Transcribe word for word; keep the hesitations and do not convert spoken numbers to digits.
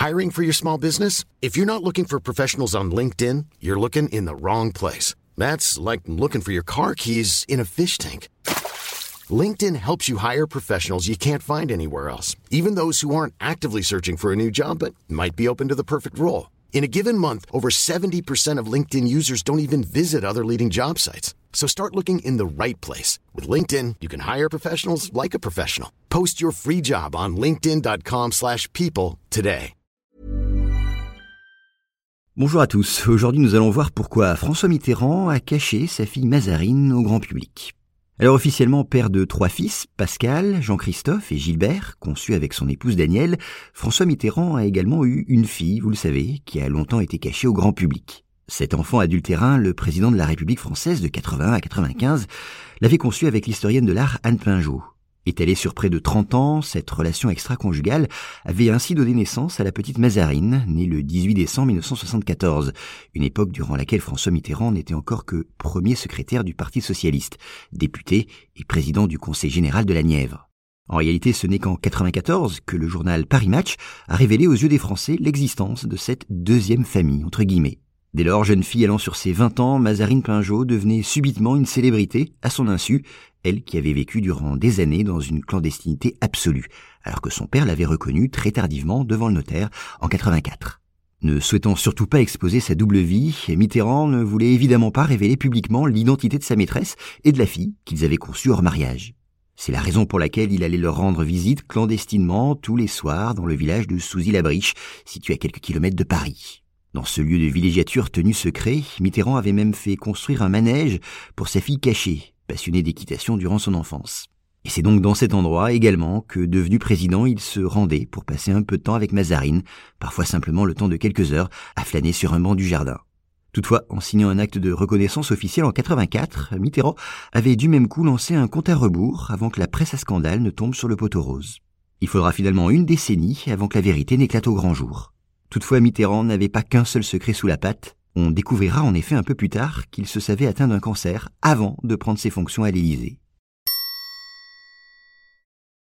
Hiring for your small business? If you're not looking for professionals on LinkedIn, you're looking in the wrong place. That's like looking for your car keys in a fish tank. LinkedIn helps you hire professionals you can't find anywhere else, even those who aren't actively searching for a new job but might be open to the perfect role. In a given month, over seventy percent of LinkedIn users don't even visit other leading job sites. So start looking in the right place. With LinkedIn, you can hire professionals like a professional. Post your free job on linkedin.com slash people today. Bonjour à tous. Aujourd'hui, nous allons voir pourquoi François Mitterrand a caché sa fille Mazarine au grand public. Alors officiellement père de trois fils, Pascal, Jean-Christophe et Gilbert, conçus avec son épouse Danielle, François Mitterrand a également eu une fille, vous le savez, qui a longtemps été cachée au grand public. Cet enfant adultérin, le président de la République française de quatre-vingt-un à quatre-vingt-quinze, l'avait conçu avec l'historienne de l'art Anne Pinjot. Étalée sur près de trente ans, cette relation extra-conjugale avait ainsi donné naissance à la petite Mazarine, née le dix-huit décembre mille neuf cent soixante-quatorze, une époque durant laquelle François Mitterrand n'était encore que premier secrétaire du Parti socialiste, député et président du Conseil général de la Nièvre. En réalité, ce n'est qu'en quatre-vingt-quatorze que le journal Paris Match a révélé aux yeux des Français l'existence de cette deuxième famille, entre guillemets. Dès lors, jeune fille allant sur ses vingt ans, Mazarine Pinjot devenait subitement une célébrité à son insu, elle qui avait vécu durant des années dans une clandestinité absolue, alors que son père l'avait reconnue très tardivement devant le notaire en quatre-vingt-quatre. Ne souhaitant surtout pas exposer sa double vie, Mitterrand ne voulait évidemment pas révéler publiquement l'identité de sa maîtresse et de la fille qu'ils avaient conçue hors mariage. C'est la raison pour laquelle il allait leur rendre visite clandestinement tous les soirs dans le village de Souzy-la-Briche, situé à quelques kilomètres de Paris. Dans ce lieu de villégiature tenu secret, Mitterrand avait même fait construire un manège pour sa fille cachée, passionnée d'équitation durant son enfance. Et c'est donc dans cet endroit également que, devenu président, il se rendait pour passer un peu de temps avec Mazarine, parfois simplement le temps de quelques heures, à flâner sur un banc du jardin. Toutefois, en signant un acte de reconnaissance officiel en quatre-vingt-quatre, Mitterrand avait du même coup lancé un compte à rebours avant que la presse à scandale ne tombe sur le poteau rose. Il faudra finalement une décennie avant que la vérité n'éclate au grand jour. Toutefois, Mitterrand n'avait pas qu'un seul secret sous la patte. On découvrira en effet un peu plus tard qu'il se savait atteint d'un cancer avant de prendre ses fonctions à l'Élysée.